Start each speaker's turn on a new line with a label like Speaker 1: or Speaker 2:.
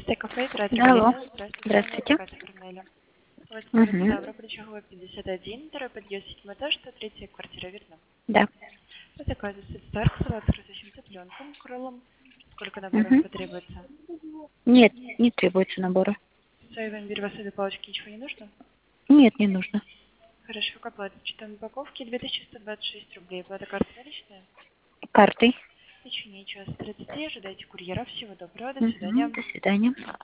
Speaker 1: Чистое кафе, оператор
Speaker 2: Алло.
Speaker 1: Галина. Здравствуйте.
Speaker 2: Здравствуйте.
Speaker 1: Заказ оформляли. У вас улица
Speaker 2: Угу.
Speaker 1: Ставропольчагова, 51, второй подъезд, 7 этаж, 103 квартира, верно?
Speaker 2: Да.
Speaker 1: По заказу сет-старт, салат с растущим цыпленком, крылом. Сколько наборов
Speaker 2: Угу.
Speaker 1: потребуется?
Speaker 2: Нет, не требуется набора.
Speaker 1: Соевый имбирь, васаби, палочки, ничего не нужно?
Speaker 2: Нет, не нужно.
Speaker 1: Хорошо, как оплата? Учетом упаковки 2126 рублей. Оплата карты наличная?
Speaker 2: Картой.
Speaker 1: В течение часа 30. Ожидайте курьера. Всего доброго. До
Speaker 2: Угу.
Speaker 1: свидания.
Speaker 2: До свидания.